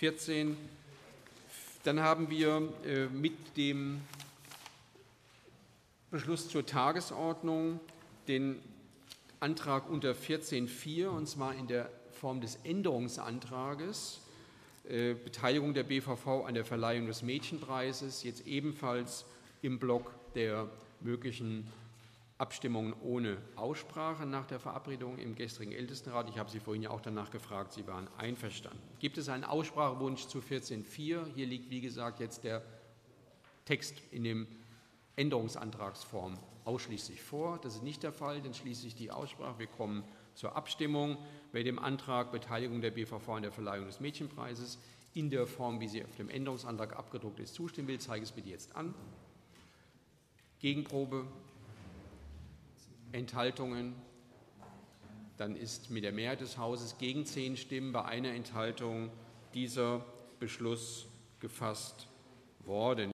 14. Dann haben wir mit dem Beschluss zur Tagesordnung den Antrag unter 14.4, und zwar in der Form des Änderungsantrages, Beteiligung der BVV an der Verleihung des Mädchenpreises, jetzt ebenfalls im Block der möglichen Abstimmungen ohne Aussprache nach der Verabredung im gestrigen Ältestenrat. Ich habe Sie vorhin ja auch danach gefragt, Sie waren einverstanden. Gibt es einen Aussprachewunsch zu 14.4? Hier liegt, wie gesagt, jetzt der Text in dem Änderungsantragsform ausschließlich vor. Das ist nicht der Fall, dann schließe ich die Aussprache. Wir kommen zur Abstimmung. Wer dem Antrag Beteiligung der BVV an der Verleihung des Mädchenpreises in der Form, wie sie auf dem Änderungsantrag abgedruckt ist, zustimmen will, zeige es bitte jetzt an. Gegenprobe? Enthaltungen? Dann ist mit der Mehrheit des Hauses gegen 10 Stimmen bei einer Enthaltung dieser Beschluss gefasst worden.